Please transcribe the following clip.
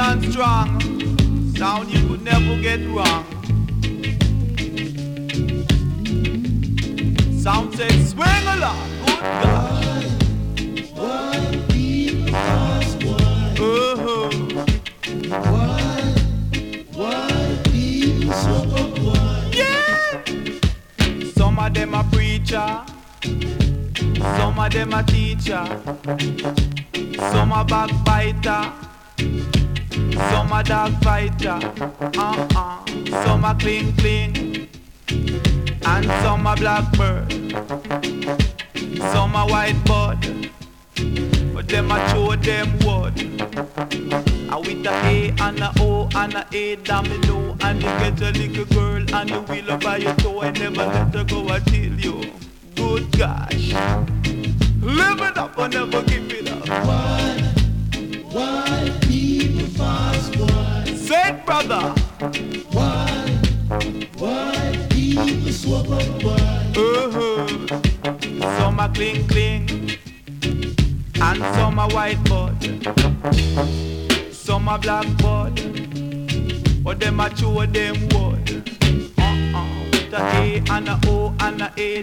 and strong. Sound you could never get wrong. Sound says swing along, good God. Why people ask why? Why people so why? Yeah. Some of them a preacher, some of them a teacher, some a backbiter, some a dog fighter, some a cling, and some a blackbird, some a white bird, but them a show them word. And with a A and a O and a A domino, and you get a little girl and you will over your toe and never let her go until you. Good gosh, live it up and never give it up. Why people fast? Why? Say it, brother. Why people swap up? Why? Some a cling, and some a white bud, some a black bud, but them a show them word. With a A and a O and a A